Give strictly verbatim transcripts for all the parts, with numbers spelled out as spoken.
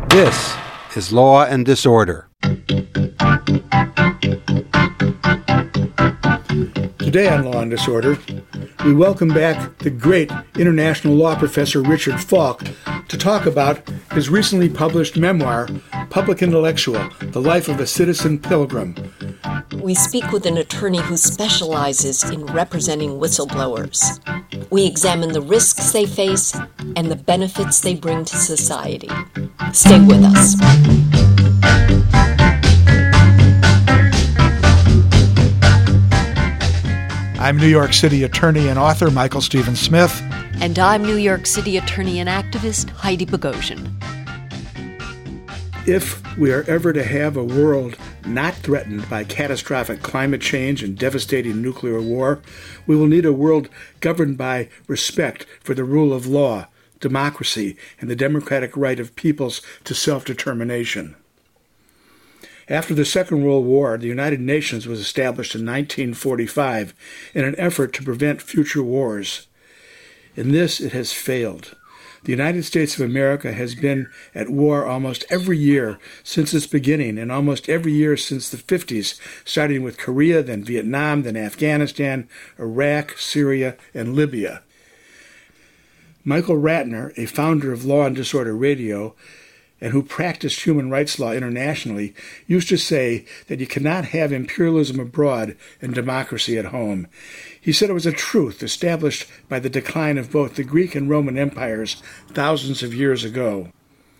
This is Law and Disorder. Today on Law and Disorder, we welcome back the great international law professor Richard Falk to talk about his recently published memoir, Public Intellectual, The Life of a Citizen Pilgrim. We speak with an attorney who specializes in representing whistleblowers. We examine the risks they face and the benefits they bring to society. Stay with us. I'm New York City attorney and author Michael Stephen Smith. And I'm New York City attorney and activist Heidi Bogosian. If we are ever to have a world not threatened by catastrophic climate change and devastating nuclear war, we will need a world governed by respect for the rule of law, democracy, and the democratic right of peoples to self-determination. After the Second World War, the United Nations was established in nineteen forty-five in an effort to prevent future wars. In this, it has failed. The United States of America has been at war almost every year since its beginning, and almost every year since the fifties, starting with Korea, then Vietnam, then Afghanistan, Iraq, Syria, and Libya. Michael Ratner, a founder of Law and Disorder Radio, and who practiced human rights law internationally, used to say that you cannot have imperialism abroad and democracy at home. He said it was a truth established by the decline of both the Greek and Roman empires thousands of years ago.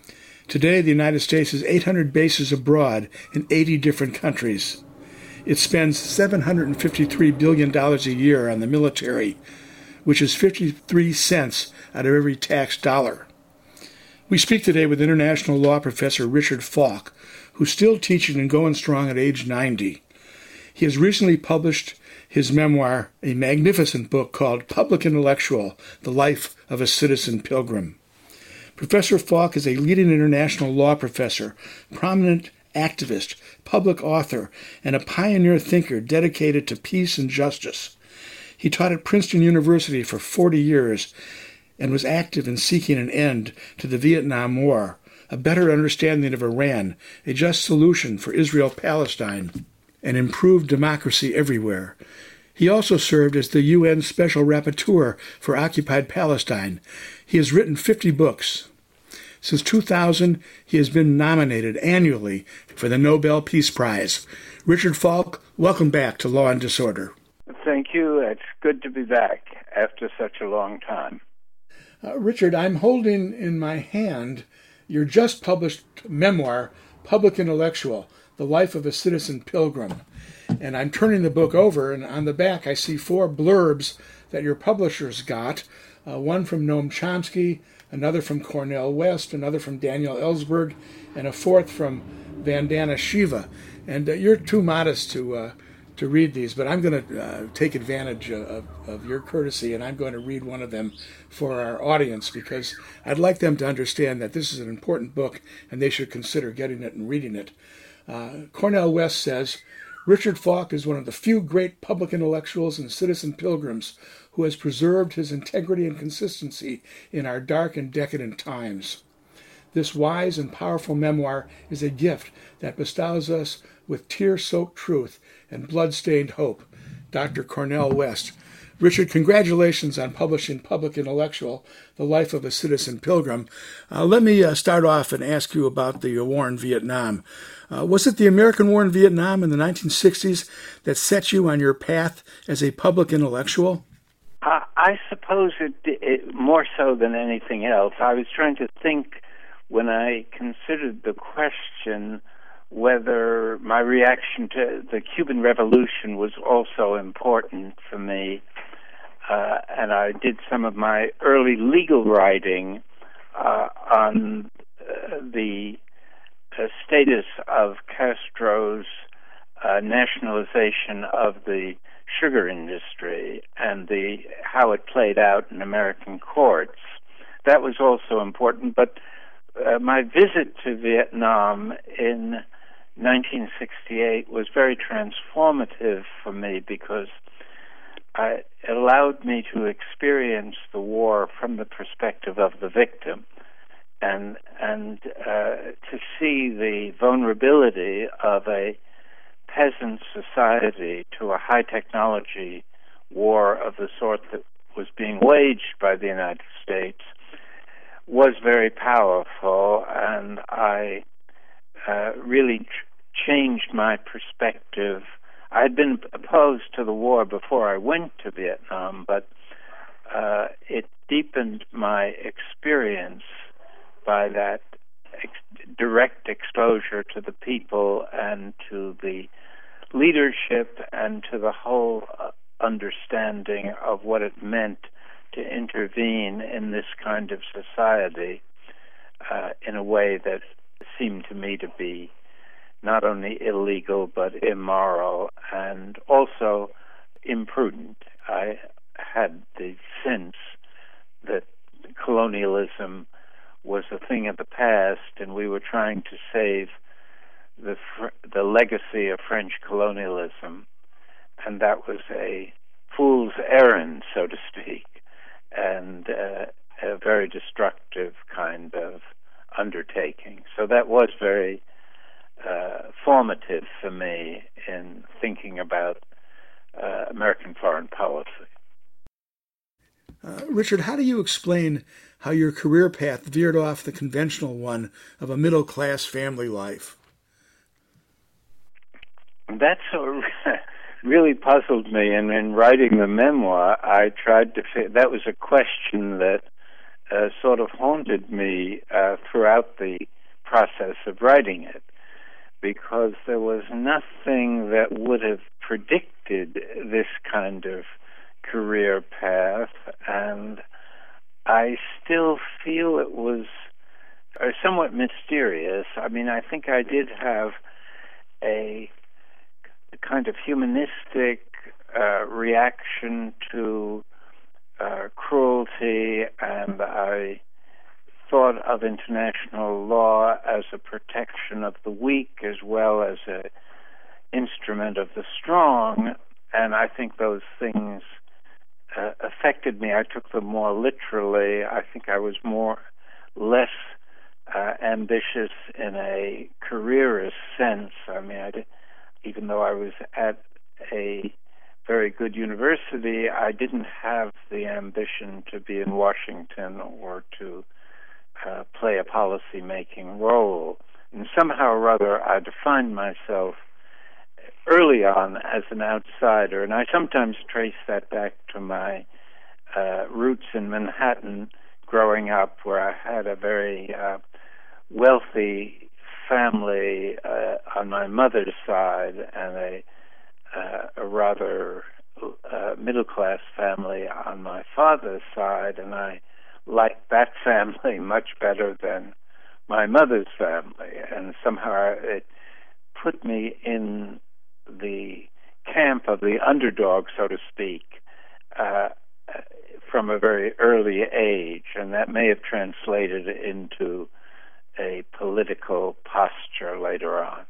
Today, the United States has eight hundred bases abroad in eighty different countries. It spends seven hundred fifty-three billion dollars a year on the military, which is fifty-three cents out of every taxed dollar. We speak today with international law professor Richard Falk, who's still teaching and going strong at age ninety. He has recently published his memoir, a magnificent book called Public Intellectual, The Life of a Citizen Pilgrim. Professor Falk is a leading international law professor, prominent activist, public author, and a pioneer thinker dedicated to peace and justice. He taught at Princeton University for forty years and was active in seeking an end to the Vietnam War, a better understanding of Iran, a just solution for Israel-Palestine, and improved democracy everywhere. He also served as the U N Special Rapporteur for Occupied Palestine. He has written fifty books. Since two thousand, he has been nominated annually for the Nobel Peace Prize. Richard Falk, welcome back to Law and Disorder. Thank you. It's good to be back after such a long time. Uh, Richard, I'm holding in my hand your just published memoir, Public Intellectual, The Life of a Citizen Pilgrim. And I'm turning the book over, and on the back I see four blurbs that your publishers got, uh, one from Noam Chomsky, another from Cornel West, another from Daniel Ellsberg, and a fourth from Vandana Shiva. And uh, you're too modest to uh, to read these, but I'm going to uh, take advantage of, of your courtesy, and I'm going to read one of them for our audience because I'd like them to understand that this is an important book and they should consider getting it and reading it. Uh, Cornel West says, Richard Falk is one of the few great public intellectuals and citizen pilgrims who has preserved his integrity and consistency in our dark and decadent times. This wise and powerful memoir is a gift that bestows us with tear-soaked truth and blood-stained hope. Doctor Cornel West. Richard, congratulations on publishing Public Intellectual, The Life of a Citizen Pilgrim. Uh, let me uh, start off and ask you about the uh, war in Vietnam. Uh, was it the American war in Vietnam in the nineteen sixties that set you on your path as a public intellectual? Uh, I suppose it, it more so than anything else. I was trying to think when I considered the question whether my reaction to the Cuban Revolution was also important for me. Uh, and I did some of my early legal writing uh, on uh, the uh, status of Castro's uh, nationalization of the sugar industry and the how it played out in American courts. That was also important, but uh, my visit to Vietnam in nineteen sixty-eight was very transformative for me because I, it allowed me to experience the war from the perspective of the victim. And and uh, to see the vulnerability of a peasant society to a high technology war of the sort that was being waged by the United States was very powerful, and I uh, really ch- changed my perspective. I had been opposed to the war before I went to Vietnam, but uh, it deepened my experience by that ex- direct exposure to the people and to the leadership and to the whole uh, understanding of what it meant to intervene in this kind of society uh, in a way that seemed to me to be not only illegal but immoral and also imprudent. I had the sense that colonialism was a thing of the past, and we were trying to save the the legacy of French colonialism, and that was a fool's errand, so to speak, and uh, a very destructive kind of undertaking. So that was very uh, formative for me in thinking about uh, American foreign policy. Uh, Richard, how do you explain how your career path veered off the conventional one of a middle-class family life? That sort of really puzzled me, and in writing the memoir, I tried to fit, that was a question that uh, sort of haunted me uh, throughout the process of writing it, because there was nothing that would have predicted this kind of career path, and I still feel it was uh, somewhat mysterious. I mean, I think I did have a kind of humanistic uh, reaction to uh, cruelty, and I thought of international law as a protection of the weak as well as an instrument of the strong, and I think those things uh, affected me. I took them more literally. I think I was more less uh, ambitious in a careerist sense. I mean, I did, even though I was at a very good university, I didn't have the ambition to be in Washington or to uh, play a policy-making role. And somehow or other, I defined myself early on as an outsider, and I sometimes trace that back to my uh, roots in Manhattan growing up, where I had a very uh, wealthy family uh, on my mother's side and a, uh, a rather uh, middle-class family on my father's side, and I liked that family much better than my mother's family, and somehow it put me in the camp of the underdog, so to speak, uh, from a very early age, and that may have translated into a political posture later on.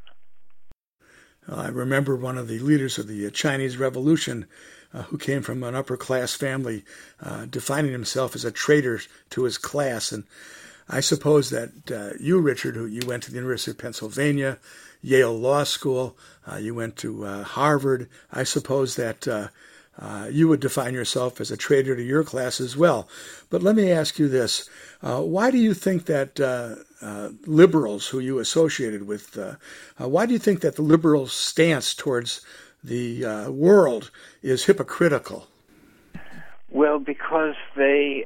I remember one of the leaders of the Chinese Revolution uh, who came from an upper-class family, uh, defining himself as a traitor to his class. And I suppose that uh, you, Richard, who you went to the University of Pennsylvania, Yale Law School, uh, you went to uh, Harvard, I suppose that uh, uh, you would define yourself as a traitor to your class as well. But let me ask you this. Uh, why do you think that uh, uh, liberals who you associated with, uh, uh, why do you think that the liberals' stance towards the uh, world is hypocritical? Well, because they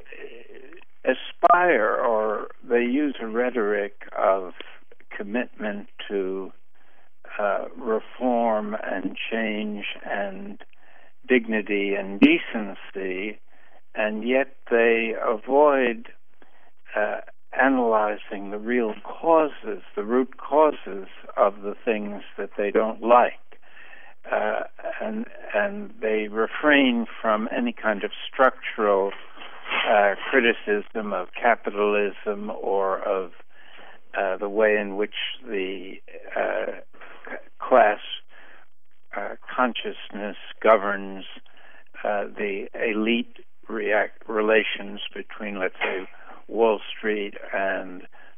aspire, or they use a rhetoric of commitment to uh, reform and change and dignity and decency, and yet they avoid uh, analyzing the real causes, the root causes of the things that they don't like. Uh, and and they refrain from any kind of structural uh, criticism of capitalism or of uh, the way in which the uh, class uh, consciousness governs uh, the elite react relations between, let's say, Wall Street and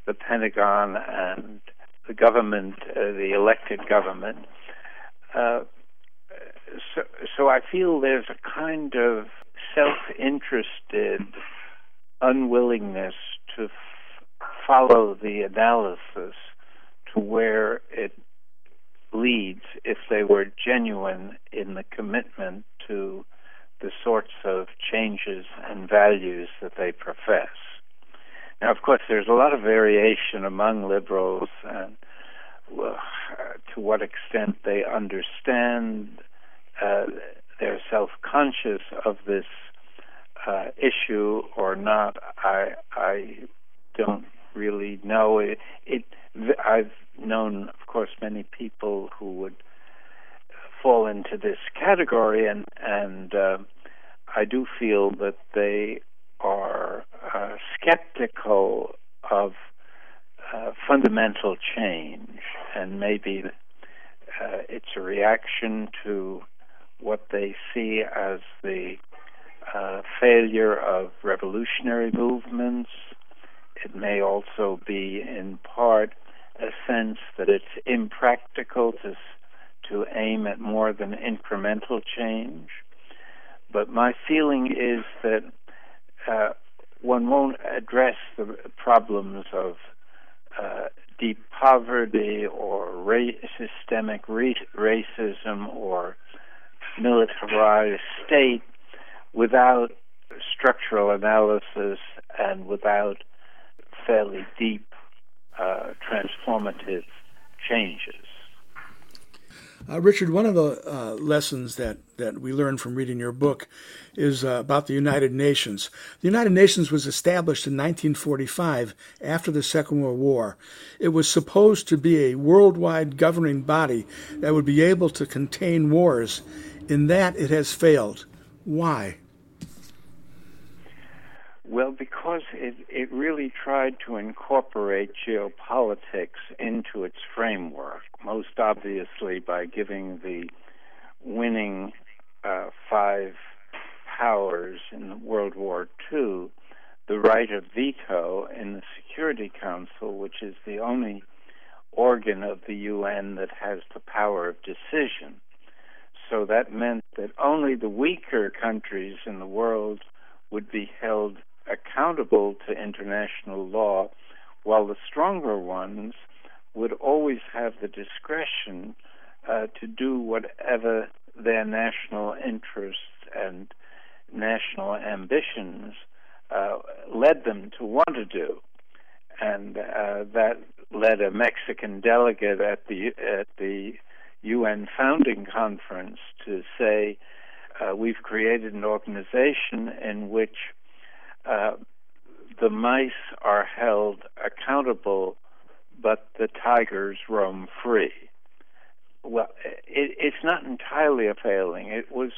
the Pentagon and the government, uh, the elected government. Uh, so, so I feel there's a kind of self-interested unwillingness to f- follow the analysis to where it leads if they were genuine in the commitment to the sorts of changes and values that they profess. Now, of course, there's a lot of variation among liberals and well, to what extent they understand, uh, they're self-conscious of this uh, issue or not. I I don't really know. It, it I've known, of course, many people who would fall into this category, and and uh, I do feel that they are uh, skeptical of uh, fundamental change, and maybe uh, it's a reaction to what they see as the uh, failure of revolutionary movements. It may also be, in part, a sense that it's impractical to to aim at more than incremental change. But my feeling is that uh, one won't address the problems of uh, deep poverty or ra- systemic re- racism or militarized state without structural analysis and without fairly deep uh, transformative changes. Uh, Richard, one of the uh, lessons that, that we learned from reading your book is uh, about the United Nations. The United Nations was established in nineteen forty-five after the Second World War. It was supposed to be a worldwide governing body that would be able to contain wars. In that, it has failed. Why? Well, because it, it really tried to incorporate geopolitics into its framework, most obviously by giving the winning uh, five powers in World War Two the right of veto in the Security Council, which is the only organ of the U N that has the power of decision. So that meant that only the weaker countries in the world would be held accountable to international law, while the stronger ones would always have the discretion uh, to do whatever their national interests and national ambitions uh, led them to want to do. And uh, that led a Mexican delegate at the at the U N founding conference to say, uh, we've created an organization in which Uh, the mice are held accountable, but the tigers roam free. Well, it, it's not entirely a failing. It was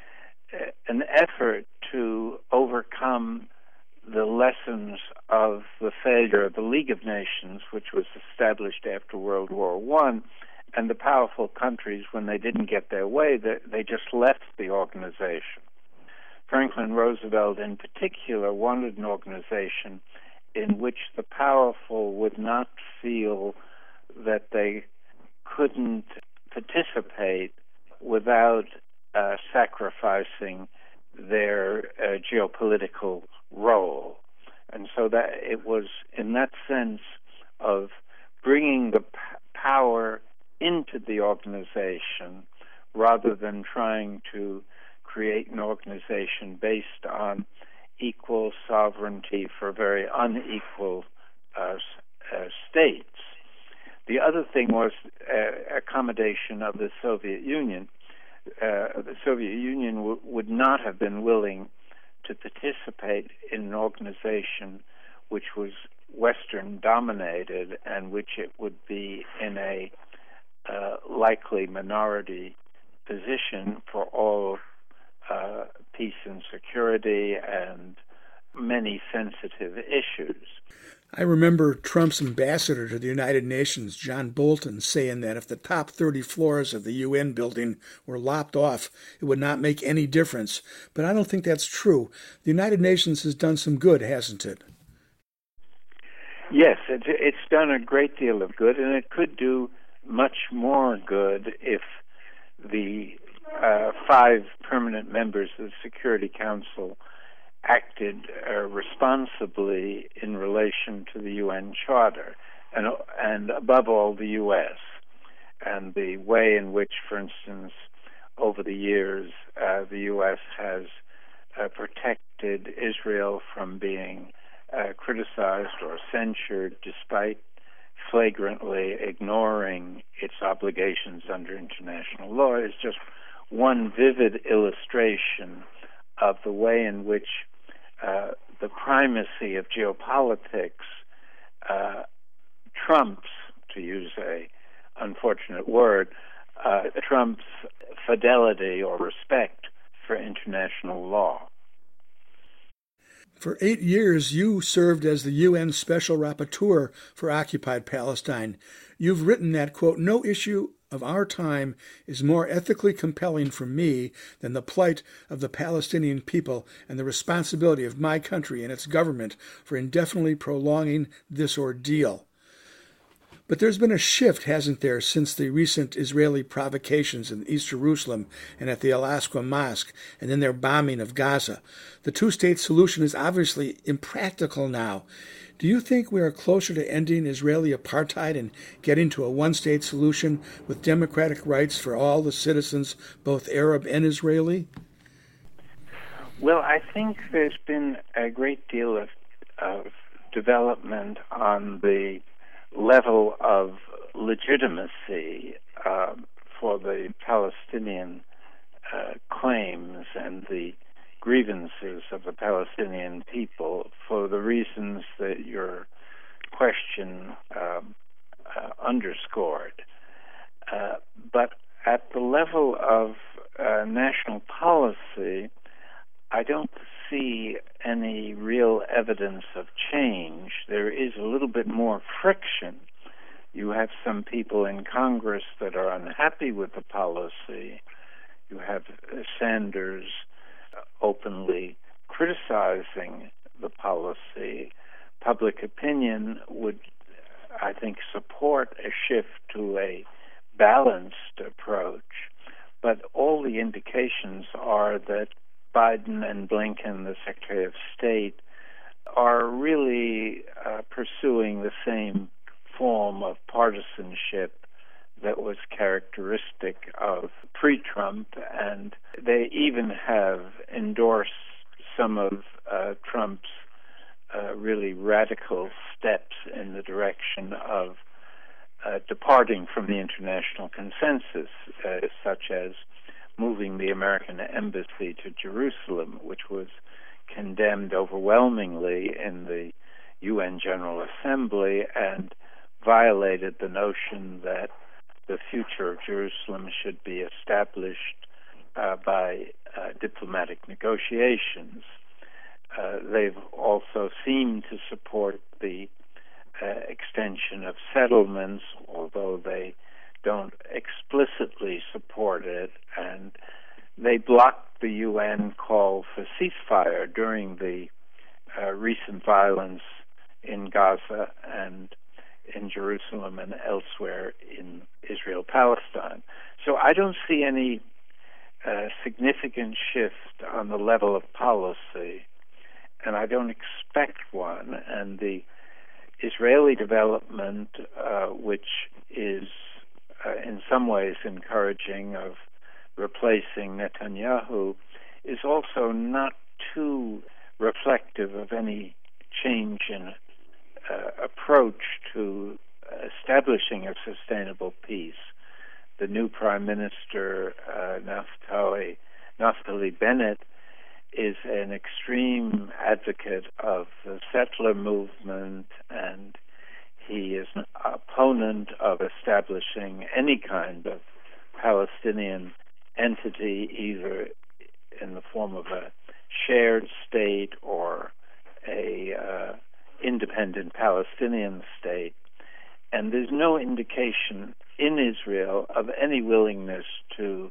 an effort to overcome the lessons of the failure of the League of Nations, which was established after World War One, and the powerful countries, when they didn't get their way, they, they just left the organization. Franklin Roosevelt, in particular, wanted an organization in which the powerful would not feel that they couldn't participate without uh, sacrificing their uh, geopolitical role. And so that it was in that sense of bringing the p- power into the organization rather than trying to create an organization based on equal sovereignty for very unequal uh, uh, states. The other thing was uh, accommodation of the Soviet Union. Uh, the Soviet Union w- would not have been willing to participate in an organization which was Western-dominated and which it would be in a uh, likely minority position for all Uh, peace and security and many sensitive issues. I remember Trump's ambassador to the United Nations, John Bolton, saying that if the top thirty floors of the U N building were lopped off, it would not make any difference. But I don't think that's true. The United Nations has done some good, hasn't it? Yes, it, it's done a great deal of good, and it could do much more good if the uh, five permanent members of the Security Council acted uh, responsibly in relation to the U N Charter, and, and above all, the U S, and the way in which, for instance, over the years, uh, the U S has uh, protected Israel from being uh, criticized or censured despite flagrantly ignoring its obligations under international law, is just one vivid illustration of the way in which uh, the primacy of geopolitics uh, trumps, to use a unfortunate word, uh, trumps fidelity or respect for international law. For eight years, you served as the U N Special Rapporteur for occupied Palestine. You've written that, quote, no issue of our time is more ethically compelling for me than the plight of the Palestinian people and the responsibility of my country and its government for indefinitely prolonging this ordeal. But there's been a shift, hasn't there, since the recent Israeli provocations in East Jerusalem and at the Al-Aqsa Mosque, and then their bombing of Gaza. The two-state solution is obviously impractical now. Do you think we are closer to ending Israeli apartheid and getting to a one-state solution with democratic rights for all the citizens, both Arab and Israeli? Well, I think there's been a great deal of, of development on the level of legitimacy uh, for the Palestinian uh, claims and the grievances of the Palestinian people for the reasons that your question um, uh, underscored. Uh, but at the level of uh, national policy, I don't see any real evidence of change. There is a little bit more friction. You have some people in Congress that are unhappy with the policy. You have Sanders openly criticizing the policy. Public opinion would, I think, support a shift to a balanced approach. But all the indications are that Biden and Blinken, the Secretary of State, are really uh, pursuing the same form of partisanship that was characteristic of pre-Trump, and they even have endorsed some of uh, Trump's uh, really radical steps in the direction of uh, departing from the international consensus, uh, such as moving the American embassy to Jerusalem, which was condemned overwhelmingly in the U N General Assembly and violated the notion that the future of Jerusalem should be established uh, by uh, diplomatic negotiations. Uh, they've also seemed to support the uh, extension of settlements, although they don't explicitly support it, and they blocked the U N call for ceasefire during the uh, recent violence in Gaza and in Jerusalem and elsewhere in Israel-Palestine. So I don't see any uh, significant shift on the level of policy, and I don't expect one. And the Israeli development, uh, which is uh, in some ways encouraging, of replacing Netanyahu, is also not too reflective of any change in uh, approach to establishing a sustainable peace. The new Prime Minister, uh, Naftali, Naftali Bennett, is an extreme advocate of the settler movement, and he is an opponent of establishing any kind of Palestinian entity, either in the form of a shared state or a uh, independent Palestinian state. And there's no indication in Israel of any willingness to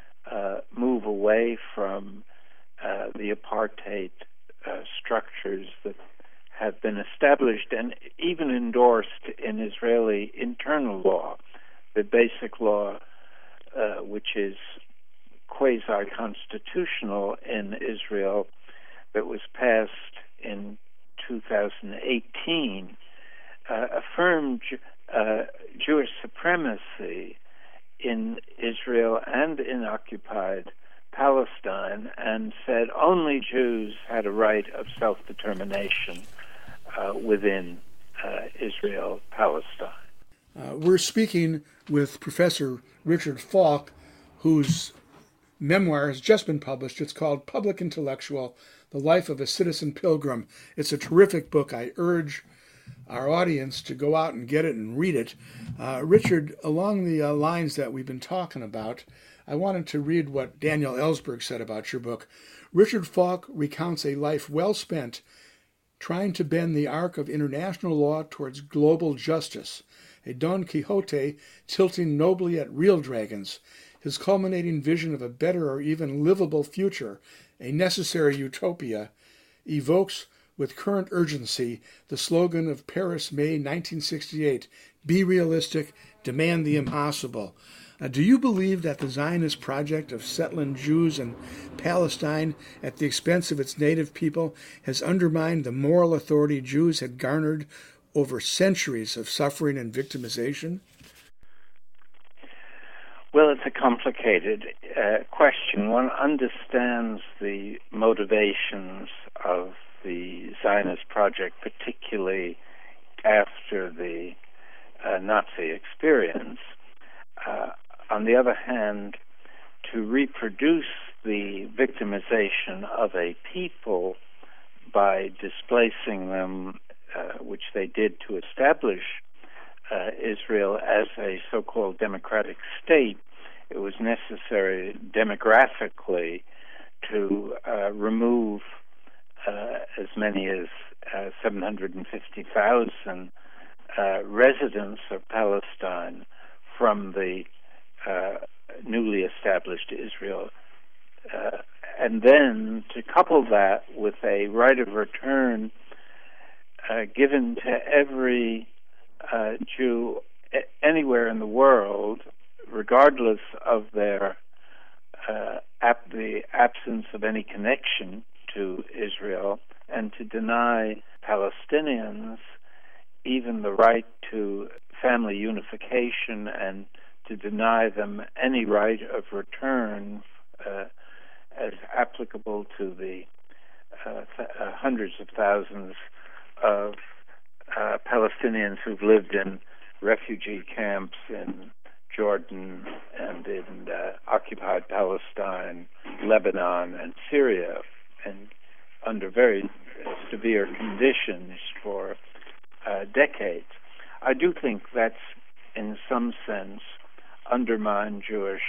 uh, move away from uh, the apartheid uh, structures that have been established and even endorsed in Israeli internal law, the basic law, uh, which is quasi-constitutional in Israel, that was passed in two thousand eighteen, uh, affirmed uh, Jewish supremacy in Israel and in occupied Palestine, and said only Jews had a right of self-determination uh, within uh, Israel, Palestine. Uh, we're speaking with Professor Richard Falk, whose memoir has just been published. It's called Public Intellectual, The Life of a Citizen Pilgrim. It's a terrific book. I urge our audience to go out and get it and read it. Uh, Richard, along the uh, lines that we've been talking about, I wanted to read what Daniel Ellsberg said about your book. Richard Falk recounts a life well spent trying to bend the arc of international law towards global justice, a Don Quixote tilting nobly at real dragons, his culminating vision of a better or even livable future, a necessary utopia, evokes with current urgency the slogan of Paris, May nineteen sixty-eight, "Be realistic, demand the impossible." Uh, do you believe that the Zionist project of settling Jews in Palestine at the expense of its native people has undermined the moral authority Jews had garnered over centuries of suffering and victimization? Well, it's a complicated uh, question. One understands the motivations of the Zionist project, particularly after the uh, Nazi experience. Uh, on the other hand, to reproduce the victimization of a people by displacing them, uh, which they did to establish uh, Israel as a so-called democratic state, it was necessary demographically to uh, remove uh, as many as uh, seven hundred fifty thousand uh, residents of Palestine from the uh, newly established Israel, uh, and then to couple that with a right of return uh, given to every uh, Jew anywhere in the world, regardless of their uh, ap- the absence of any connection to Israel, and to deny Palestinians even the right to family unification, and to deny them any right of return uh, as applicable to the uh, th- uh, hundreds of thousands of uh, Palestinians who've lived in refugee camps in Jordan and in uh, occupied Palestine, Lebanon, and Syria, and under very severe conditions for uh, decades. I do think that's, in some sense, undermined Jewish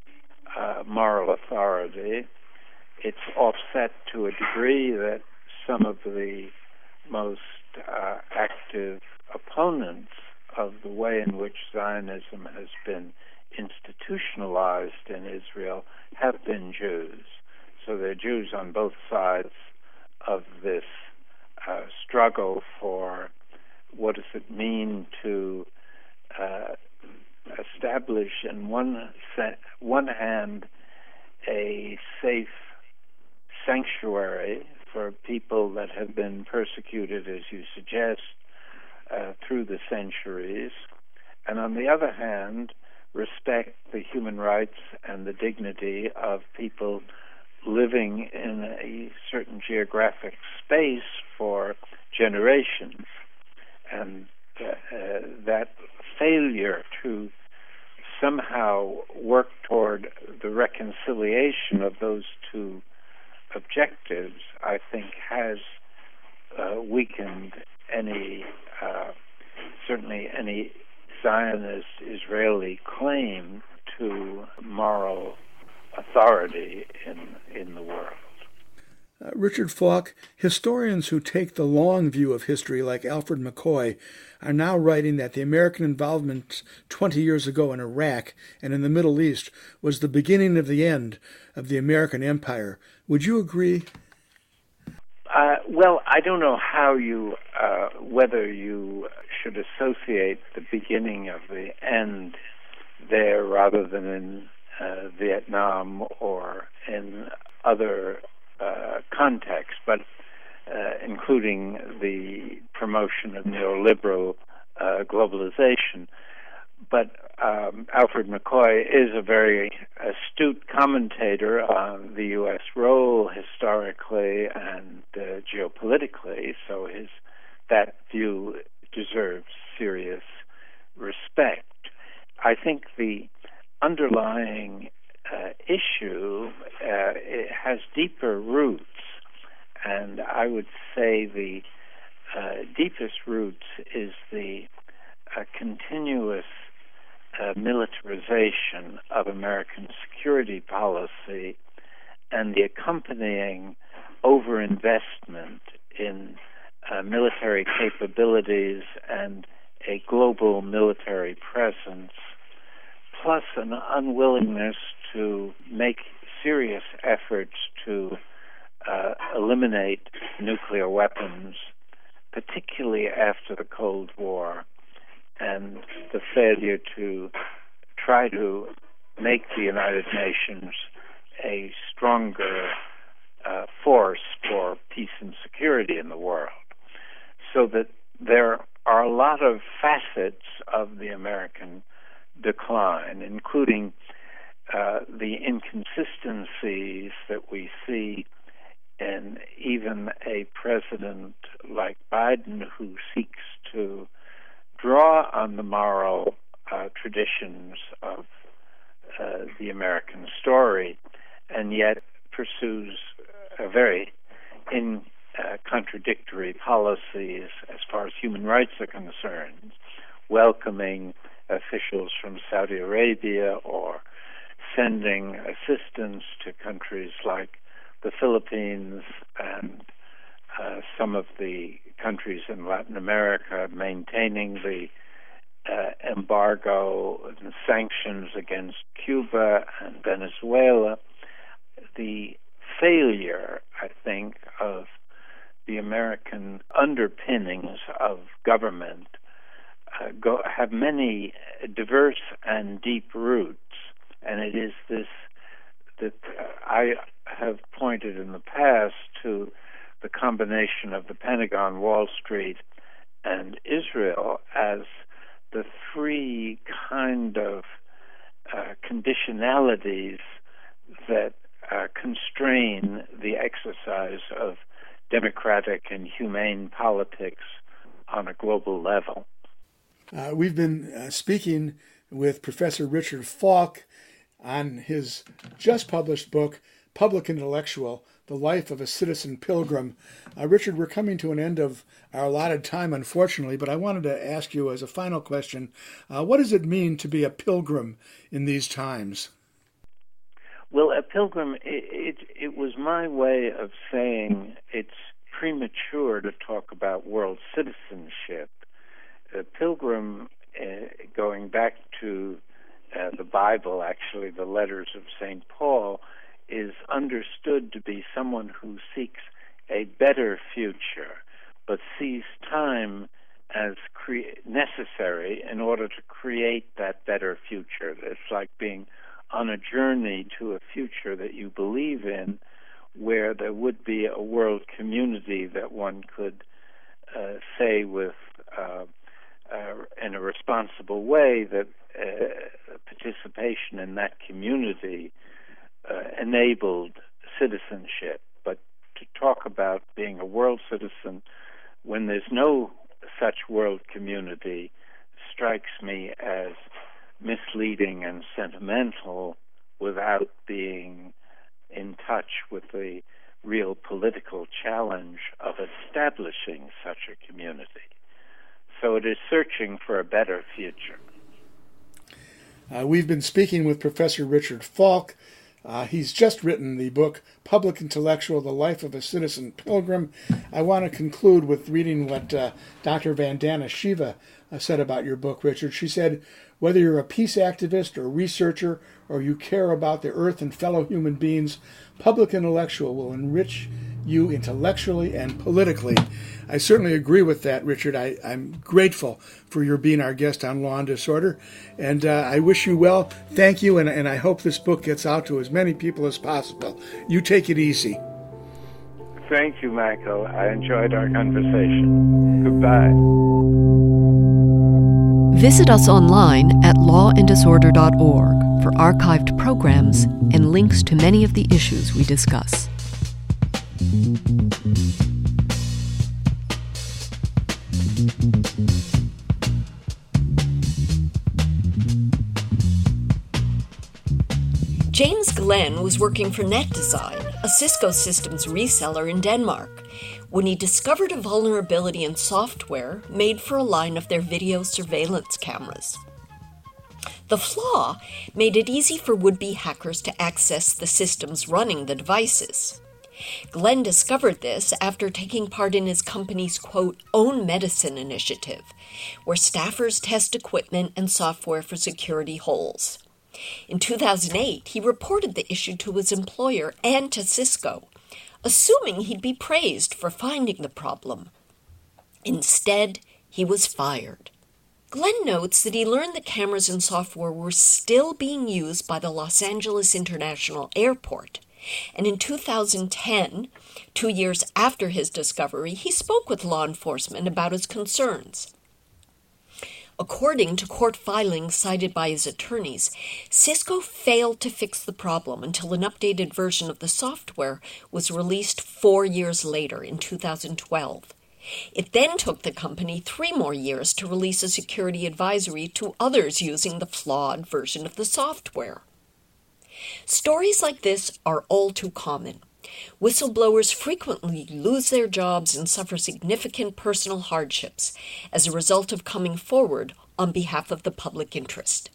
uh, moral authority. It's offset to a degree that some of the most uh, active opponents of the way in which Zionism has been institutionalized in Israel have been Jews. So there are Jews on both sides of this uh, struggle for what does it mean to uh, establish, in one se- one hand, a safe sanctuary for people that have been persecuted, as you suggest, uh, through the centuries, and on the other hand, respect the human rights and the dignity of people living in a certain geographic space for generations. And uh, uh, that failure to somehow work toward the reconciliation of those two objectives, I think, has uh, weakened any, uh, certainly any Zionist Israeli claim to moral authority in in the world. Uh, Richard Falk, historians who take the long view of history, like Alfred McCoy, are now writing that the American involvement twenty years ago in Iraq and in the Middle East was the beginning of the end of the American empire. Would you agree? Uh, well, I don't know how you, uh, whether you should associate the beginning of the end there rather than in uh, Vietnam or in other uh, contexts, but uh, including the promotion of neoliberal uh, globalization. But um, Alfred McCoy is a very astute commentator on the U S role historically and uh, geopolitically, so his that view deserves serious respect. I think the underlying uh, issue uh, it has deeper roots, and I would say the uh, deepest roots is the uh, continuous Uh, militarization of American security policy and the accompanying overinvestment in uh, military capabilities and a global military presence, plus an unwillingness to make serious efforts to uh, eliminate nuclear weapons, particularly after the Cold War, and the failure to try to make the United Nations a stronger uh, force for peace and security in the world. So that there are a lot of facets of the American decline, including uh, the inconsistencies that we see in even a president like Biden, who seeks to draw on the moral uh, traditions of uh, the American story, and yet pursues a very in uh, contradictory policies as far as human rights are concerned, welcoming officials from Saudi Arabia or sending assistance to countries like the Philippines and Uh, some of the countries in Latin America, maintaining the uh, embargo and sanctions against Cuba and Venezuela. The failure, I think, of the American underpinnings of government uh, go, have many diverse and deep roots, and it is this that uh, I have pointed in the past to the combination of the Pentagon, Wall Street, and Israel as the three kind of uh, conditionalities that uh, constrain the exercise of democratic and humane politics on a global level. Uh, we've been uh, speaking with Professor Richard Falk on his just published book, Public Intellectual, The Life of a Citizen Pilgrim. Uh, Richard, we're coming to an end of our allotted time, unfortunately, but I wanted to ask you as a final question, uh, what does it mean to be a pilgrim in these times? Well, a pilgrim, it, it, it was my way of saying it's premature to talk about world citizenship. A pilgrim, uh, going back to uh, the Bible, actually, the letters of Saint Paul, is understood to be someone who seeks a better future, but sees time as cre- necessary in order to create that better future. It's like being on a journey to a future that you believe in, where there would be a world community that one could uh, say with uh, uh, in a responsible way that uh, participation in that community uh, enabled citizenship. But to talk about being a world citizen when there's no such world community strikes me as misleading and sentimental without being in touch with the real political challenge of establishing such a community. So it is searching for a better future. Uh, we've been speaking with Professor Richard Falk. Uh, he's just written the book, Public Intellectual, The Life of a Citizen Pilgrim. I want to conclude with reading what uh, Doctor Vandana Shiva uh, said about your book, Richard. She said, whether you're a peace activist or researcher or you care about the earth and fellow human beings, Public Intellectual will enrich you intellectually and politically. I certainly agree with that, Richard. I, I'm grateful for your being our guest on Law and Disorder, and uh, I wish you well. Thank you, and, and I hope this book gets out to as many people as possible. You take it easy. Thank you, Michael. I enjoyed our conversation. Goodbye. Visit us online at law and disorder dot org for archived programs and links to many of the issues we discuss. James Glenn was working for NetDesign, a Cisco Systems reseller in Denmark, when he discovered a vulnerability in software made for a line of their video surveillance cameras. The flaw made it easy for would-be hackers to access the systems running the devices. Glenn discovered this after taking part in his company's, quote, own medicine initiative, where staffers test equipment and software for security holes. In two thousand eight, he reported the issue to his employer and to Cisco, assuming he'd be praised for finding the problem. Instead, he was fired. Glenn notes that he learned the cameras and software were still being used by the Los Angeles International Airport, and in two thousand ten, two years after his discovery, he spoke with law enforcement about his concerns. According to court filings cited by his attorneys, Cisco failed to fix the problem until an updated version of the software was released four years later in two thousand twelve. It then took the company three more years to release a security advisory to others using the flawed version of the software. Stories like this are all too common. Whistleblowers frequently lose their jobs and suffer significant personal hardships as a result of coming forward on behalf of the public interest.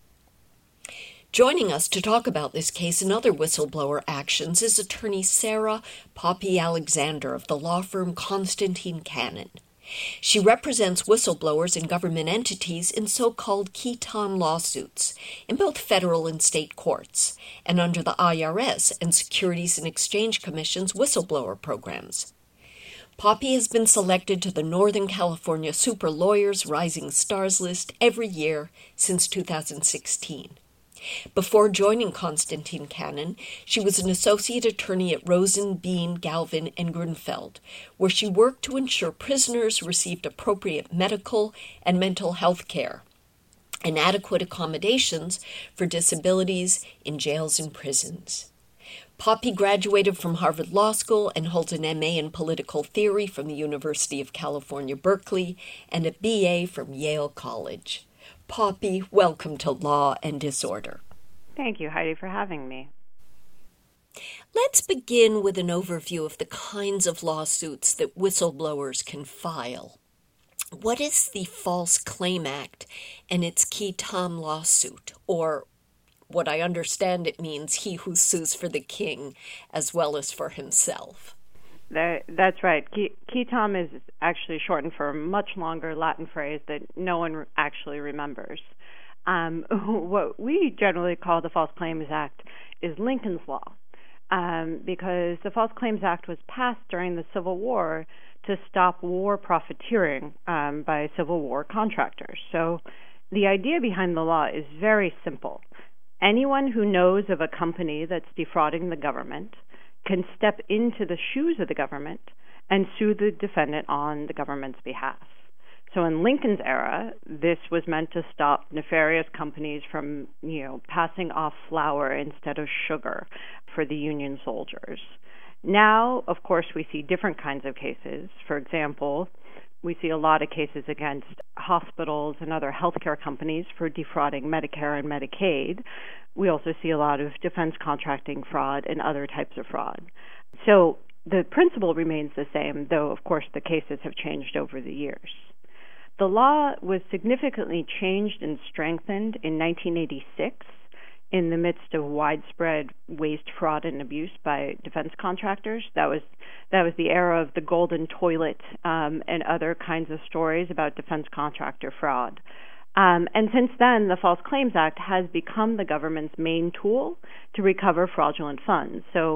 Joining us to talk about this case and other whistleblower actions is attorney Sarah Poppy Alexander of the law firm Constantine Cannon. She represents whistleblowers and government entities in so-called qui tam lawsuits in both federal and state courts, and under the I R S and Securities and Exchange Commission's whistleblower programs. Poppy has been selected to the Northern California Super Lawyers Rising Stars list every year since two thousand sixteen. Before joining Constantine Cannon, she was an associate attorney at Rosen, Bean, Galvin, and Grunfeld, where she worked to ensure prisoners received appropriate medical and mental health care and adequate accommodations for disabilities in jails and prisons. Poppy graduated from Harvard Law School and holds an M A in political theory from the University of California, Berkeley, and a B A from Yale College. Poppy, welcome to Law and Disorder. Thank you, Heidi, for having me. Let's begin with an overview of the kinds of lawsuits that whistleblowers can file. What is the False Claim Act and its qui tam lawsuit, or what I understand it means, he who sues for the king as well as for himself? That, that's right. Qui tam is actually shortened for a much longer Latin phrase that no one actually remembers. Um, what we generally call the False Claims Act is Lincoln's Law, um, because the False Claims Act was passed during the Civil War to stop war profiteering um, by Civil War contractors. So the idea behind the law is very simple. Anyone who knows of a company that's defrauding the government can step into the shoes of the government and sue the defendant on the government's behalf. So in Lincoln's era, this was meant to stop nefarious companies from, you know, passing off flour instead of sugar for the Union soldiers. Now, of course, we see different kinds of cases. For example, we see a lot of cases against hospitals and other healthcare companies for defrauding Medicare and Medicaid. We also see a lot of defense contracting fraud and other types of fraud. So the principle remains the same, though, of course, the cases have changed over the years. The law was significantly changed and strengthened in nineteen eighty-six in the midst of widespread waste, fraud, and abuse by defense contractors. That was that was the era of the golden toilet um, and other kinds of stories about defense contractor fraud. Um, and since then, the False Claims Act has become the government's main tool to recover fraudulent funds. So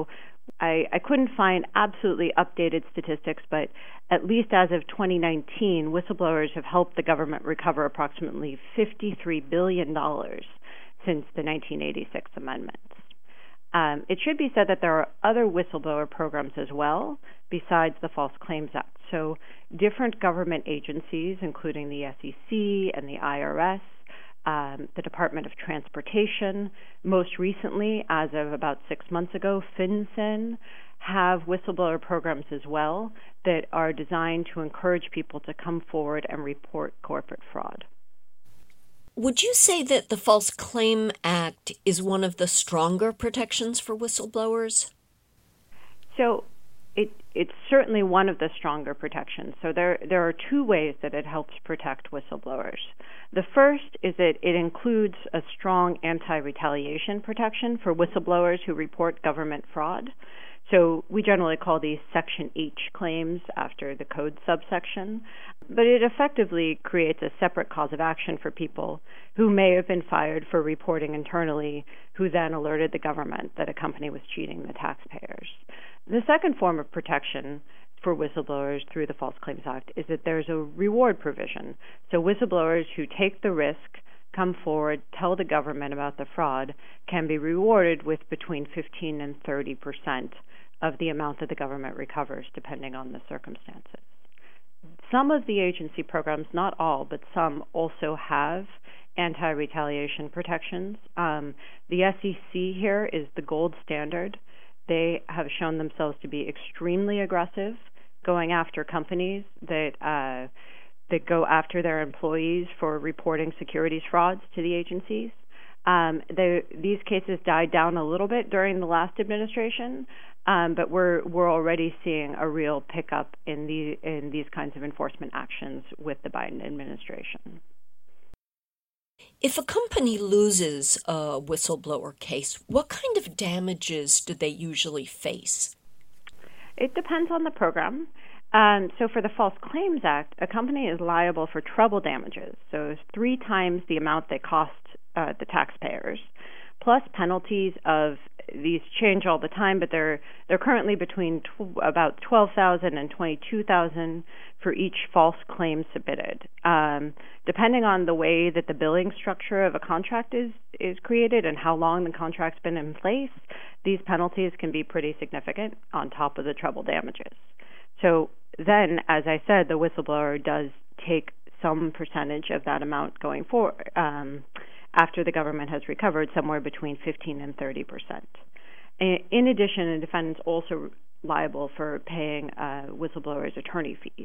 I, I couldn't find absolutely updated statistics, but at least as of twenty nineteen, whistleblowers have helped the government recover approximately fifty-three billion dollars since the nineteen eighty-six amendments. Um, it should be said that there are other whistleblower programs as well, besides the False Claims Act. So different government agencies, including the S E C and the I R S, um, the Department of Transportation, most recently, as of about six months ago, FinCEN, have whistleblower programs as well that are designed to encourage people to come forward and report corporate fraud. Would you say that the False Claim Act is one of the stronger protections for whistleblowers? So it, it's certainly one of the stronger protections. So there, there are two ways that it helps protect whistleblowers. The first is that it includes a strong anti-retaliation protection for whistleblowers who report government fraud. So we generally call these Section H claims after the code subsection, but it effectively creates a separate cause of action for people who may have been fired for reporting internally, who then alerted the government that a company was cheating the taxpayers. The second form of protection for whistleblowers through the False Claims Act is that there's a reward provision. So whistleblowers who take the risk, come forward, tell the government about the fraud, can be rewarded with between fifteen and thirty percent of the amount that the government recovers, depending on the circumstances. Some of the agency programs, not all, but some also have anti-retaliation protections. Um, the S E C here is the gold standard. They have shown themselves to be extremely aggressive, going after companies that uh, that go after their employees for reporting securities frauds to the agencies. Um, they, these cases died down a little bit during the last administration, um, but we're we're already seeing a real pickup in the in these kinds of enforcement actions with the Biden administration. If a company loses a whistleblower case, what kind of damages do they usually face? It depends on the program. Um, so for the False Claims Act, a company is liable for treble damages, so it's three times the amount they cost uh, the taxpayers, plus penalties of, these change all the time, but they're they're currently between tw- about twelve thousand dollars and twenty-two thousand dollars for each false claim submitted. Um, depending on the way that the billing structure of a contract is, is created and how long the contract's been in place, these penalties can be pretty significant on top of the treble damages. So then, as I said, the whistleblower does take some percentage of that amount going forward um, after the government has recovered, somewhere between fifteen and thirty percent. In addition, a defendant's also liable for paying uh, whistleblowers' attorney fees.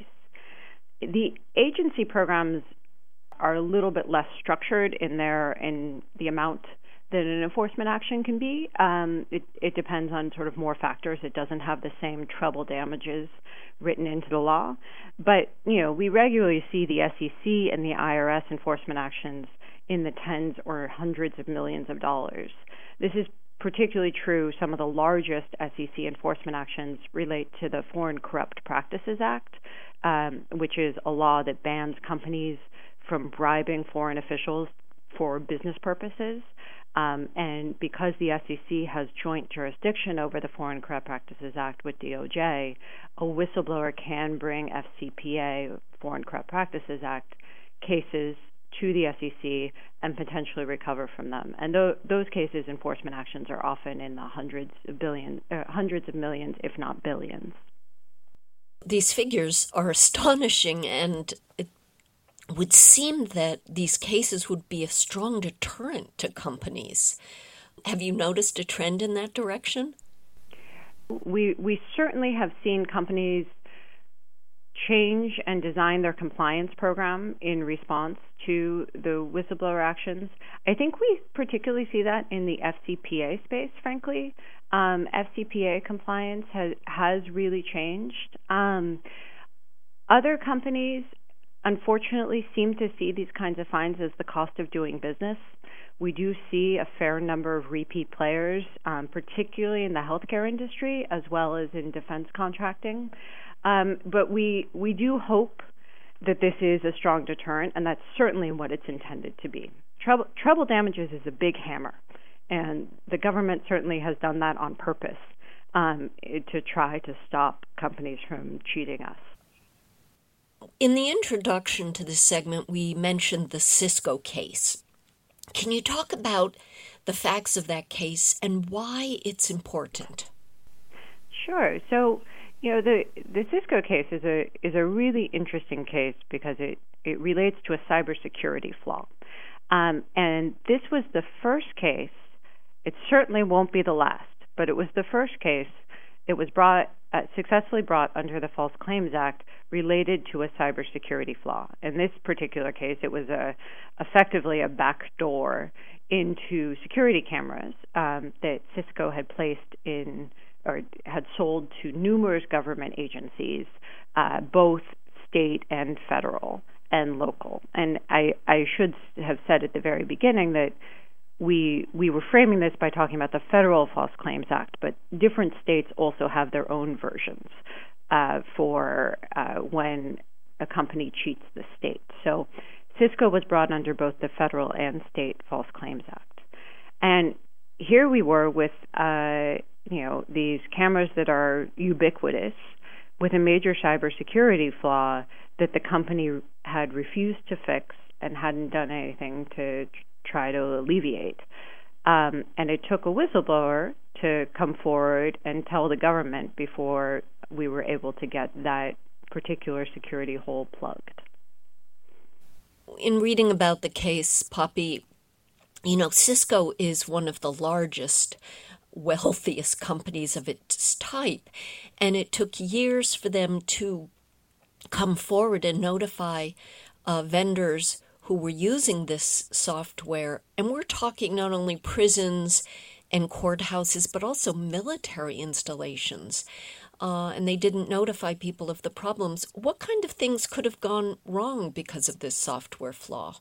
The agency programs are a little bit less structured in their in the amount that an enforcement action can be. Um, it, it depends on sort of more factors. It doesn't have the same treble damages written into the law. But, you know, we regularly see the S E C and the I R S enforcement actions in the tens or hundreds of millions of dollars. This is particularly true. Some of the largest S E C enforcement actions relate to the Foreign Corrupt Practices Act, um, which is a law that bans companies from bribing foreign officials for business purposes. Um, and because the S E C has joint jurisdiction over the Foreign Corrupt Practices Act with D O J, a whistleblower can bring F C P A, Foreign Corrupt Practices Act, cases to the S E C and potentially recover from them. And th- those cases, enforcement actions are often in the hundreds of billions, uh, hundreds of millions, if not billions. These figures are astonishing, and it would seem that these cases would be a strong deterrent to companies. Have you noticed a trend in that direction? We we certainly have seen companies change and design their compliance program in response to the whistleblower actions. I think we particularly see that in the F C P A space, frankly. Um, F C P A compliance has, has really changed. Um, other companies, unfortunately, seem to see these kinds of fines as the cost of doing business. We do see a fair number of repeat players, um, particularly in the healthcare industry, as well as in defense contracting. Um, but we we do hope that this is a strong deterrent, and that's certainly what it's intended to be. Treble, treble damages is a big hammer, and the government certainly has done that on purpose. um, to try to stop companies from cheating us. In the introduction to this segment, we mentioned the Cisco case. Can you talk about the facts of that case and why it's important? Sure. So, you know, the the Cisco case is a is a really interesting case because it, it relates to a cybersecurity flaw. Um, and this was the first case. It certainly won't be the last, but it was the first case. It was brought uh, successfully brought under the False Claims Act related to a cybersecurity flaw. In this particular case, it was a effectively a backdoor into security cameras um, that Cisco had placed in or had sold to numerous government agencies, uh, both state and federal and local. And I, I should have said at the very beginning that we we were framing this by talking about the Federal False Claims Act, but different states also have their own versions uh, for uh, when a company cheats the state. So Cisco was brought under both the federal and state False Claims Act. And here we were with uh, you know these cameras that are ubiquitous, with a major cybersecurity flaw that the company had refused to fix and hadn't done anything to try to alleviate. Um, and it took a whistleblower to come forward and tell the government before we were able to get that particular security hole plugged. In reading about the case, Poppy, you know, Cisco is one of the largest, wealthiest companies of its type, and it took years for them to come forward and notify uh, vendors who were using this software. And we're talking not only prisons and courthouses, but also military installations. Uh, and they didn't notify people of the problems. What kind of things could have gone wrong because of this software flaw?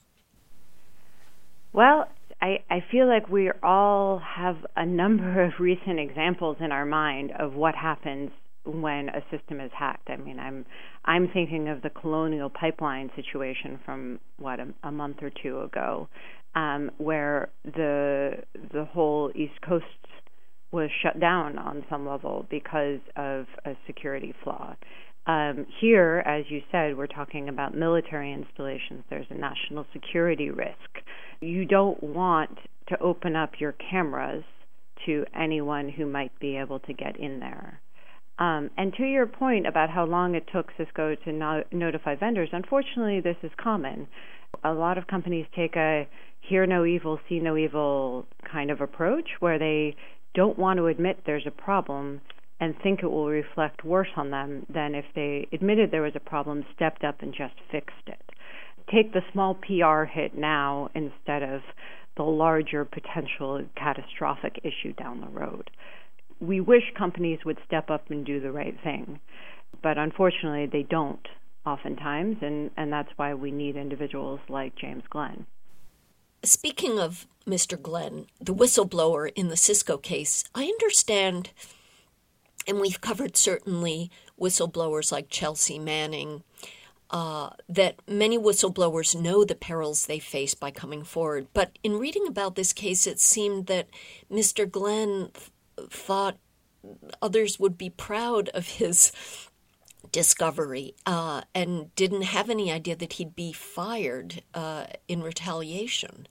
Well, I, I feel like we all have a number of recent examples in our mind of what happens when a system is hacked. I mean, I'm I'm thinking of the Colonial Pipeline situation from what a, a month or two ago, um, where the the whole East Coast was shut down on some level because of a security flaw. Um, here, as you said, we're talking about military installations. There's a national security risk. You don't want to open up your cameras to anyone who might be able to get in there. Um, and to your point about how long it took Cisco to no- notify vendors, unfortunately, this is common. A lot of companies take a hear no evil, see no evil kind of approach where they don't want to admit there's a problem and think it will reflect worse on them than if they admitted there was a problem, stepped up, and just fixed it. Take the small P R hit now instead of the larger potential catastrophic issue down the road. We wish companies would step up and do the right thing, but unfortunately they don't oftentimes, and, and that's why we need individuals like James Glenn. Speaking of Mister Glenn, the whistleblower in the Cisco case, I understand, and we've covered certainly whistleblowers like Chelsea Manning, uh, that many whistleblowers know the perils they face by coming forward. But in reading about this case, it seemed that Mister Glenn th- thought others would be proud of his discovery uh, and didn't have any idea that he'd be fired uh, in retaliation.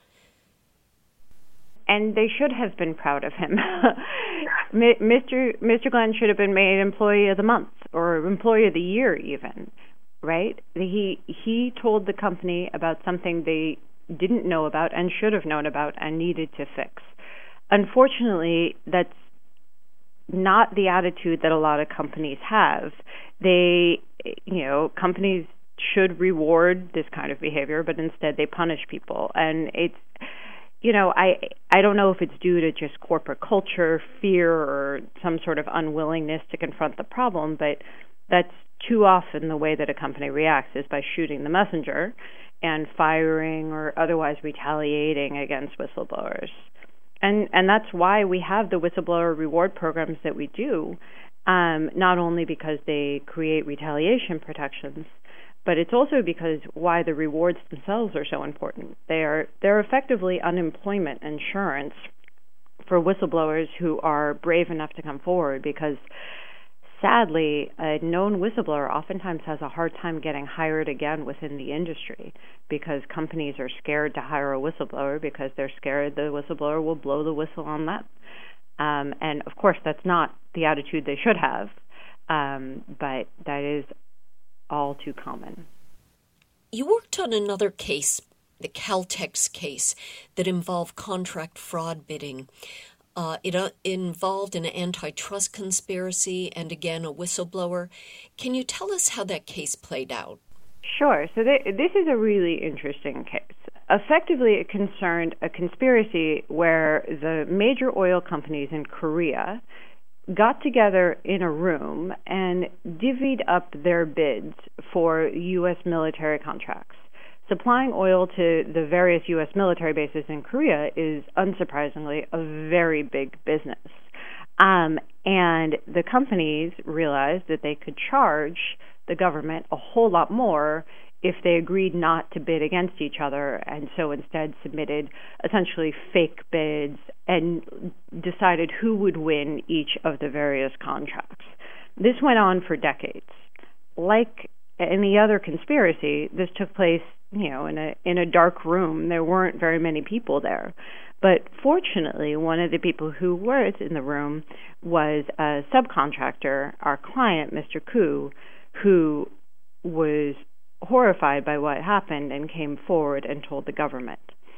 And they should have been proud of him. Mister Mister Glenn should have been made Employee of the Month or Employee of the Year even, right? He he told the company about something they didn't know about and should have known about and needed to fix. Unfortunately, that's not the attitude that a lot of companies have. They, you know, companies should reward this kind of behavior, but instead they punish people. And it's, you know, I I don't know if it's due to just corporate culture, fear, or some sort of unwillingness to confront the problem, but that's too often the way that a company reacts is by shooting the messenger and firing or otherwise retaliating against whistleblowers. And and that's why we have the whistleblower reward programs that we do, um, not only because they create retaliation protections, but it's also because why the rewards themselves are so important. They are they're effectively unemployment insurance for whistleblowers who are brave enough to come forward, because sadly, a known whistleblower oftentimes has a hard time getting hired again within the industry, because companies are scared to hire a whistleblower because they're scared the whistleblower will blow the whistle on them. Um, and of course, that's not the attitude they should have, um, but that is all too common. You worked on another case, the Caltex case, that involved contract fraud bidding. Uh, it uh, involved an antitrust conspiracy and, again, a whistleblower. Can you tell us how that case played out? Sure. So th- this is a really interesting case. Effectively, it concerned a conspiracy where the major oil companies in Korea got together in a room and divvied up their bids for U S military contracts. Supplying oil to the various U S military bases in Korea is, unsurprisingly, a very big business. Um, and the companies realized that they could charge the government a whole lot more if they agreed not to bid against each other, and so instead submitted essentially fake bids and decided who would win each of the various contracts. This went on for decades. Like any other conspiracy, this took place, you know, in a in a dark room. There weren't very many people there. But fortunately, one of the people who was in the room was a subcontractor, our client, Mister Koo, who was horrified by what happened and came forward and told the government.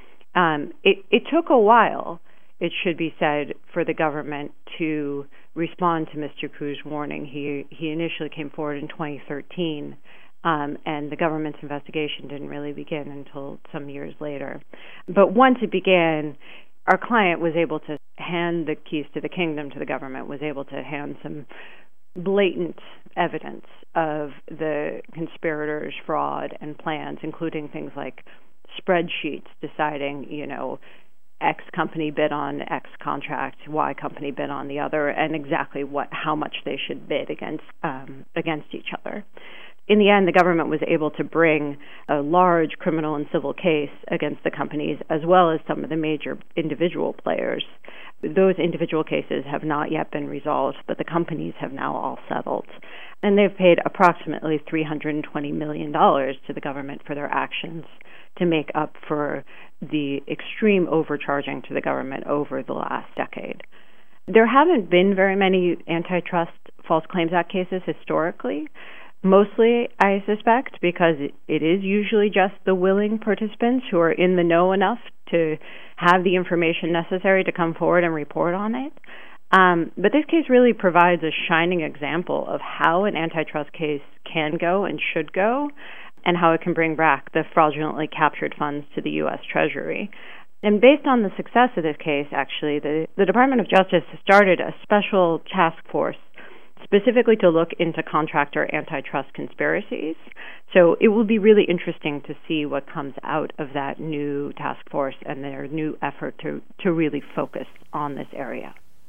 Um, it, it took a while, it should be said, for the government to respond to Mister Koo's warning. He he initially came forward in twenty thirteen, um, and the government's investigation didn't really begin until some years later. But once it began, our client was able to hand the keys to the kingdom to the government, was able to hand some blatant evidence of the conspirators' fraud and plans, including things like spreadsheets deciding, you know, X company bid on X contract, Y company bid on the other, and exactly what how much they should bid against um, against each other. In the end, the government was able to bring a large criminal and civil case against the companies, as well as some of the major individual players. Those individual cases have not yet been resolved, but the companies have now all settled. And they've paid approximately three hundred twenty million dollars to the government for their actions to make up for the extreme overcharging to the government over the last decade. There haven't been very many antitrust False Claims Act cases historically, mostly, I suspect, because it is usually just the willing participants who are in the know enough to have the information necessary to come forward and report on it. Um, but this case really provides a shining example of how an antitrust case can go and should go, and how it can bring back the fraudulently captured funds to the U S Treasury. And based on the success of this case, actually, the, the Department of Justice has started a special task force specifically to look into contractor antitrust conspiracies. So it will be really interesting to see what comes out of that new task force and their new effort to, to really focus on this area.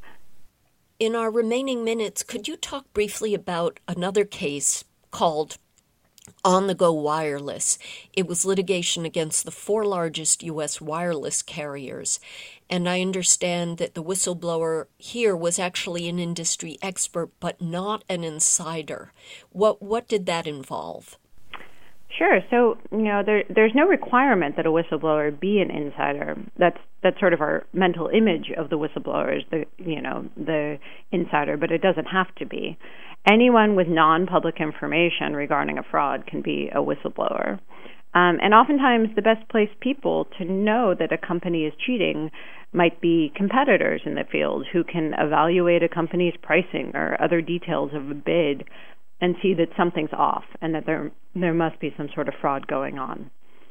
In our remaining minutes, could you talk briefly about another case called On the Go Wireless? It was litigation against the four largest U S wireless carriers, and I understand that the whistleblower here was actually an industry expert, but not an insider. What what did that involve? Sure. So, you know, there, there's no requirement that a whistleblower be an insider. That's that's sort of our mental image of the whistleblower, is the you know the insider, but it doesn't have to be. Anyone with non-public information regarding a fraud can be a whistleblower. Um, and oftentimes the best placed people to know that a company is cheating might be competitors in the field who can evaluate a company's pricing or other details of a bid and see that something's off and that there there must be some sort of fraud going on.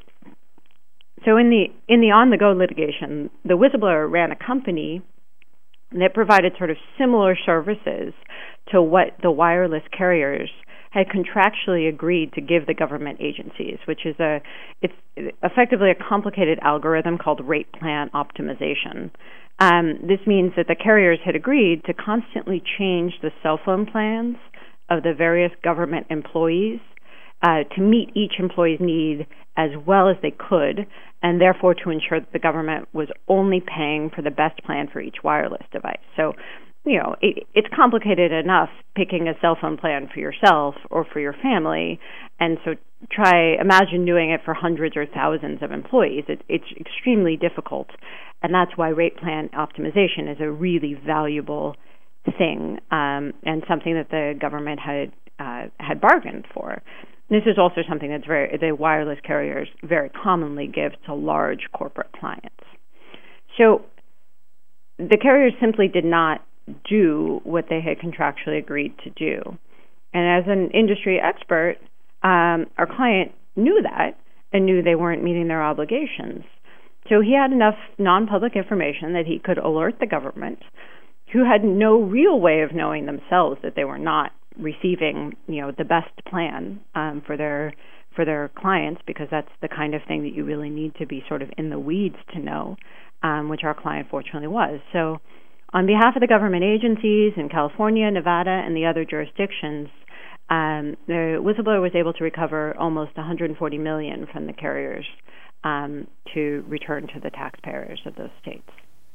So in the in the on-the-go litigation, the whistleblower ran a company that provided sort of similar services to what the wireless carriers had contractually agreed to give the government agencies, which is a it's effectively a complicated algorithm called rate plan optimization. Um, this means that the carriers had agreed to constantly change the cell phone plans of the various government employees uh, to meet each employee's need as well as they could, and therefore to ensure that the government was only paying for the best plan for each wireless device. So, you know, it, it's complicated enough picking a cell phone plan for yourself or for your family, and so try, imagine doing it for hundreds or thousands of employees. It, it's extremely difficult, and that's why rate plan optimization is a really valuable thing, um, and something that the government had uh, had bargained for. This is also something that's very the wireless carriers very commonly give to large corporate clients. So the carriers simply did not do what they had contractually agreed to do. And as an industry expert, um, our client knew that and knew they weren't meeting their obligations. So he had enough non-public information that he could alert the government, who had no real way of knowing themselves that they were not receiving, you know, the best plan um, for their for their clients, because that's the kind of thing that you really need to be sort of in the weeds to know, um, which our client fortunately was. So on behalf of the government agencies in California, Nevada, and the other jurisdictions, um, the whistleblower was able to recover almost one hundred forty million dollars from the carriers um, to return to the taxpayers of those states.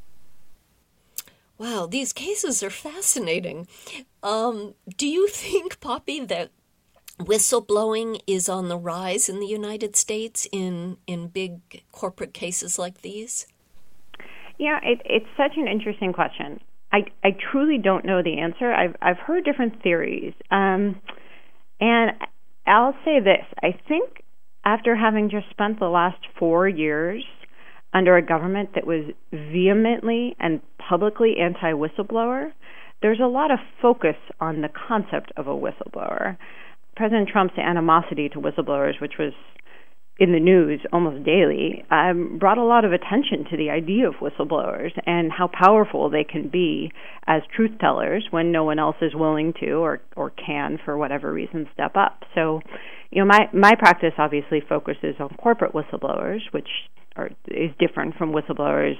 Wow, these cases are fascinating. Um, do you think, Poppy, that whistleblowing is on the rise in the United States in, in big corporate cases like these? Yeah, it, it's such an interesting question. I, I truly don't know the answer. I've I've heard different theories. Um, and I'll say this. I think after having just spent the last four years under a government that was vehemently and publicly anti-whistleblower, there's a lot of focus on the concept of a whistleblower. President Trump's animosity to whistleblowers, which was in the news almost daily, um, brought a lot of attention to the idea of whistleblowers and how powerful they can be as truth tellers when no one else is willing to or, or can, for whatever reason, step up. So, you know, my, my practice obviously focuses on corporate whistleblowers, which are, is different from whistleblowers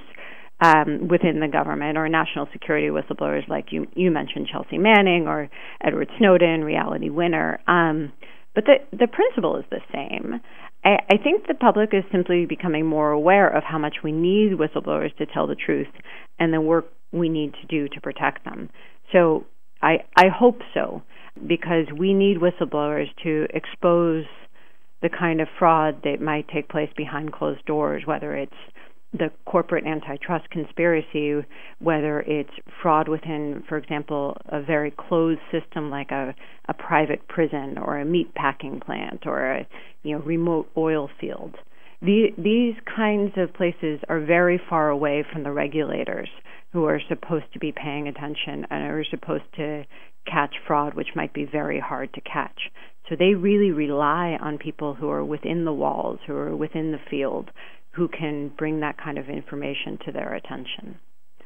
um, within the government or national security whistleblowers like you, you mentioned, Chelsea Manning or Edward Snowden, Reality Winner. Um, but the, the principle is the same. I, I think the public is simply becoming more aware of how much we need whistleblowers to tell the truth and the work we need to do to protect them. So I, I hope so, because we need whistleblowers to expose the kind of fraud that might take place behind closed doors, whether it's the corporate antitrust conspiracy, whether it's fraud within, for example, a very closed system like a, a private prison or a meat packing plant or a you know remote oil field. The, these kinds of places are very far away from the regulators who are supposed to be paying attention and are supposed to catch fraud, which might be very hard to catch. So they really rely on people who are within the walls, who are within the field, who can bring that kind of information to their attention.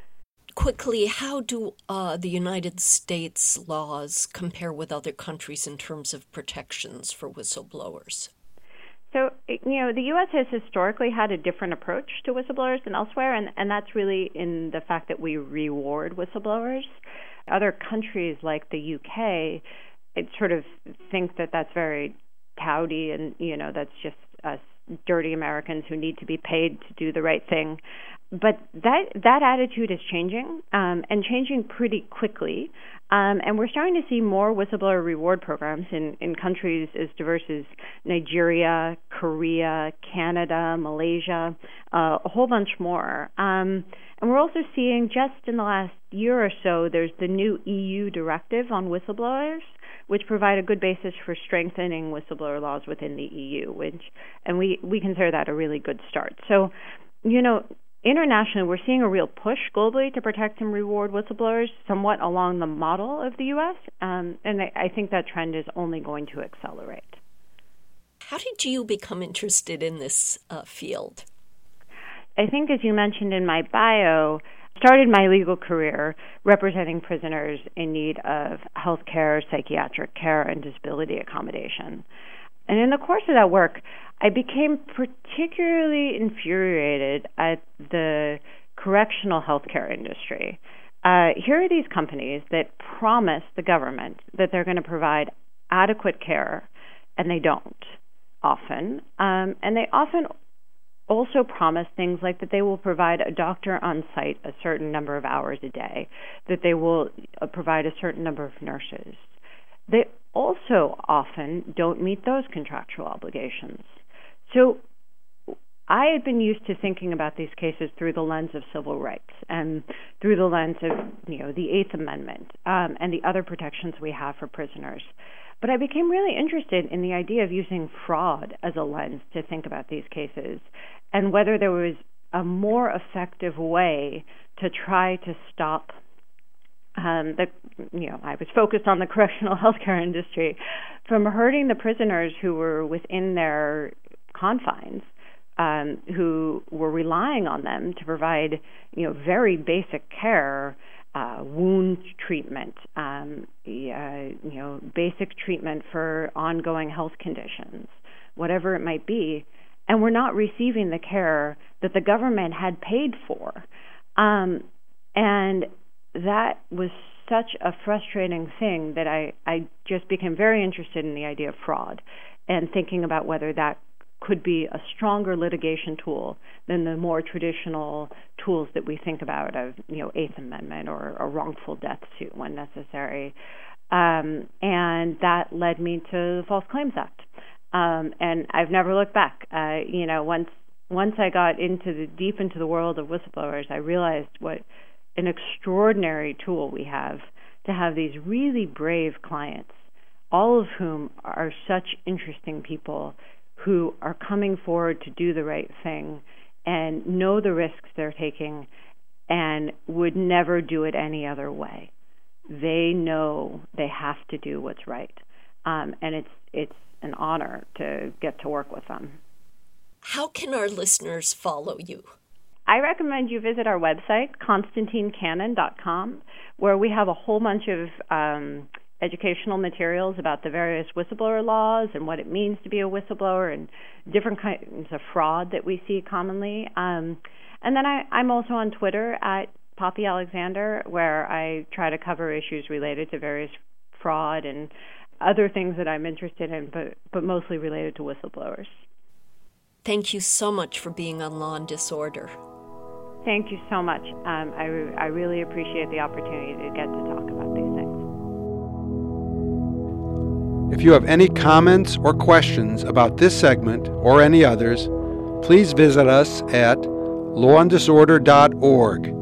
Quickly, how do uh, the United States laws compare with other countries in terms of protections for whistleblowers? So, you know, the U S has historically had a different approach to whistleblowers than elsewhere, and, and that's really in the fact that we reward whistleblowers. Other countries like the U K it sort of think that that's very touty and, you know, that's just us dirty Americans who need to be paid to do the right thing. But that that attitude is changing, um, and changing pretty quickly. Um, and we're starting to see more whistleblower reward programs in, in countries as diverse as Nigeria, Korea, Canada, Malaysia, uh, a whole bunch more. Um, and we're also seeing just in the last year or so, there's the new E U directive on whistleblowers, which provide a good basis for strengthening whistleblower laws within the E U, which, and we, we consider that a really good start. So, you know, internationally, we're seeing a real push globally to protect and reward whistleblowers, somewhat along the model of the U S, um, and I, I think that trend is only going to accelerate. How did you become interested in this uh, field? I think, as you mentioned in my bio, started my legal career representing prisoners in need of health care, psychiatric care, and disability accommodation. And in the course of that work, I became particularly infuriated at the correctional healthcare industry. Uh, here are these companies that promise the government that they're going to provide adequate care, and they don't. often, um, and they often also promise things like that they will provide a doctor on site a certain number of hours a day, that they will uh, provide a certain number of nurses. They also often don't meet those contractual obligations. So I had been used to thinking about these cases through the lens of civil rights and through the lens of, you know, the Eighth Amendment um, and the other protections we have for prisoners. But I became really interested in the idea of using fraud as a lens to think about these cases and whether there was a more effective way to try to stop um, the, you know, I was focused on the correctional healthcare industry, from hurting the prisoners who were within their confines, um, who were relying on them to provide, you know, very basic care, uh, wound treatment, um, uh, you know, basic treatment for ongoing health conditions, whatever it might be, and were not receiving the care that the government had paid for. Um, and that was such a frustrating thing that I, I just became very interested in the idea of fraud and thinking about whether that could be a stronger litigation tool than the more traditional tools that we think about of, you know, Eighth Amendment or a wrongful death suit when necessary. Um, and that led me to the False Claims Act. Um, and I've never looked back. Uh, you know, once once I got into the deep into the world of whistleblowers, I realized what an extraordinary tool we have to have these really brave clients, all of whom are such interesting people who are coming forward to do the right thing and know the risks they're taking and would never do it any other way. They know they have to do what's right, um, and it's it's an honor to get to work with them. How can our listeners follow you? I recommend you visit our website, Constantine Cannon dot com, where we have a whole bunch of um, educational materials about the various whistleblower laws and what it means to be a whistleblower and different kinds of fraud that we see commonly. Um, and then I, I'm also on Twitter at Poppy Alexander, where I try to cover issues related to various fraud and other things that I'm interested in, but, but mostly related to whistleblowers. Thank you so much for being on Law and Disorder. Thank you so much. Um, I, re- I really appreciate the opportunity to get to talk about these things. If you have any comments or questions about this segment or any others, please visit us at law and disorder dot org.